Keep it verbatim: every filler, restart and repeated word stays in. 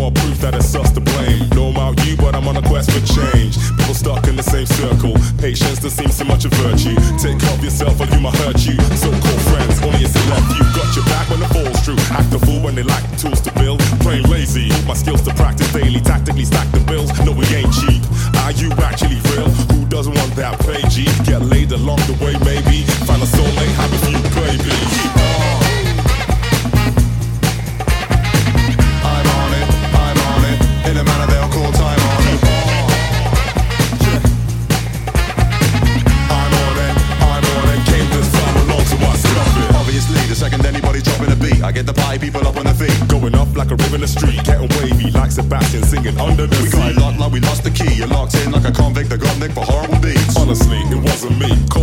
more proof that it's us to blame. Know about you, but I'm on a quest for change. People stuck in the same circle. Patience doesn't seem so much a virtue. Take care of yourself or you might hurt you. So-called friends, only it's left you. Got your back when it falls true. Act a fool when they lack the tools to build. Playing lazy, my skills to practice daily. Tactically stack the bills. No, we ain't cheap. Are you actually real? Who doesn't want that pay, G? Get laid along the way, maybe. Find a soulmate, have a few babies. I'm on it, I'm on it. In a manner they'll call time on it. I'm on it, I'm on it. Came this far along, so I stop it. Obviously, the second anybody's dropping a beat, I get the party people up on their feet. Going up like a river in the street, getting wavy like Sebastian singing under the We sea. got locked like we lost the key. You're locked in like a convict that got nicked for horrible deeds. Honestly, it wasn't me.